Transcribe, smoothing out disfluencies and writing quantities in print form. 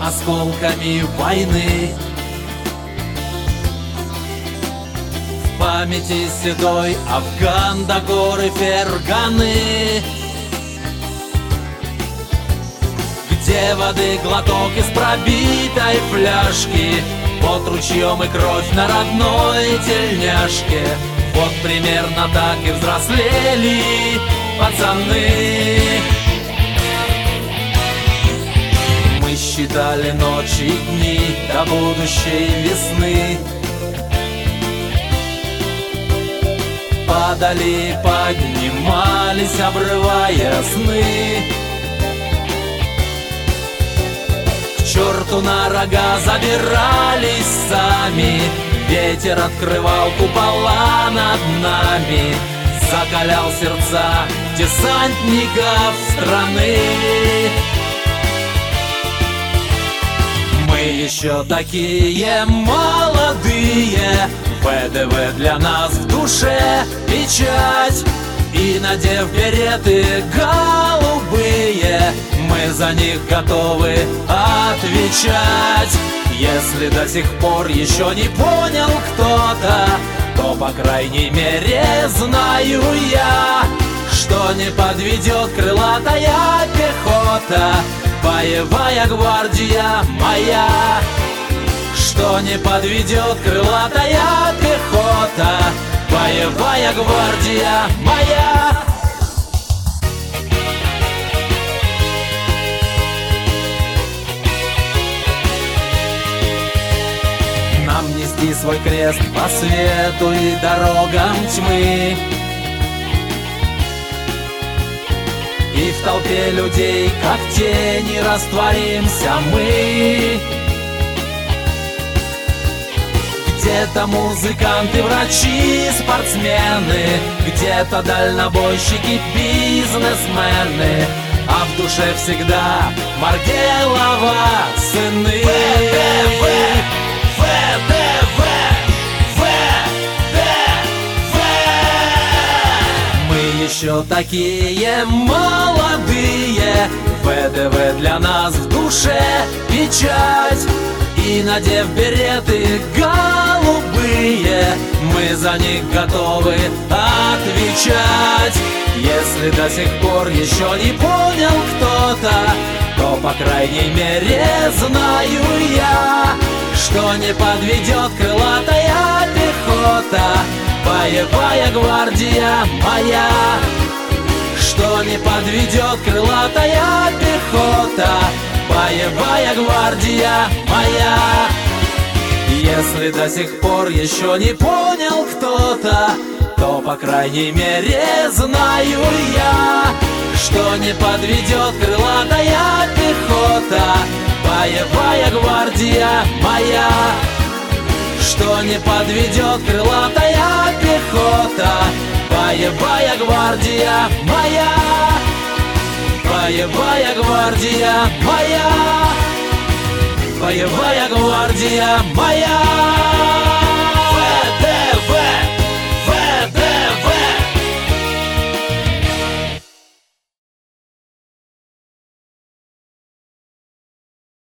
осколками войны. В памяти седой Афган до горы Ферганы, где воды глоток из пробитой фляжки, под ручьем и кровь на родной тельняшке. Вот примерно так и взрослели пацаны. Мы считали ночи и дни до будущей весны, падали и поднимались, обрывая сны. К черту на рога забирались сами, ветер открывал купола над нами, закалял сердца десантников страны. Мы еще такие молодые, ВДВ для нас в душе печать, и надев береты голубые, мы за них готовы отвечать. Если до сих пор еще не понял кто-то, то, по крайней мере, знаю я, что не подведет крылатая пехота, боевая гвардия моя. Что не подведет крылатая пехота, боевая гвардия моя. Нам нести свой крест по свету и дорогам тьмы, и в толпе людей, как тени, растворимся мы. Где-то музыканты, врачи, спортсмены, где-то дальнобойщики, бизнесмены, а в душе всегда Маргелова сыны. ВДВ, ВДВ, ВДВ. Мы еще такие молодые, ВДВ для нас в душе печать, и надев береты голубые, мы за них готовы отвечать. Если до сих пор еще не понял кто-то, то, по крайней мере, знаю я, что не подведет крылатая пехота, боевая гвардия моя. Что не подведет крылатая пехота, боевая гвардия моя. Если до сих пор еще не понял кто-то, то, по крайней мере, знаю я, что не подведет крылатая пехота, боевая гвардия моя. Что не подведет крылатая пехота, боевая гвардия моя. Боевая гвардия моя, боевая гвардия моя.